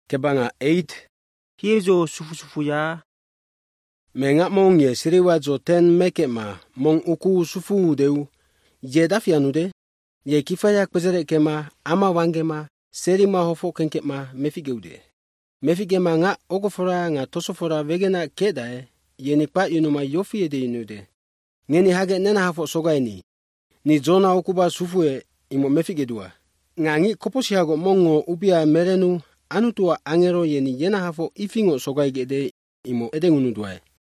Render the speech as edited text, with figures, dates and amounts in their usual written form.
Kebanga 8. Hier zo sufu ya. Menga mong ye siriwa zo 10 mekema mong uku sufu deu. Ye dafianude. Ye kifaya kwezere kema ama wangema serima hofo kenkema mefigeude. Mefigema nga ogofora nga tosofora vegena kedae. Ye nikpa inuma yofi ede inude. Ngeni hage nena hafo sogaini. Ni zona okuba sufue imo mefigedua. Ngangi koposihago mongo upia merenu anutua angero yeni yena hafo ifingo sogaigede imo edengunuduae.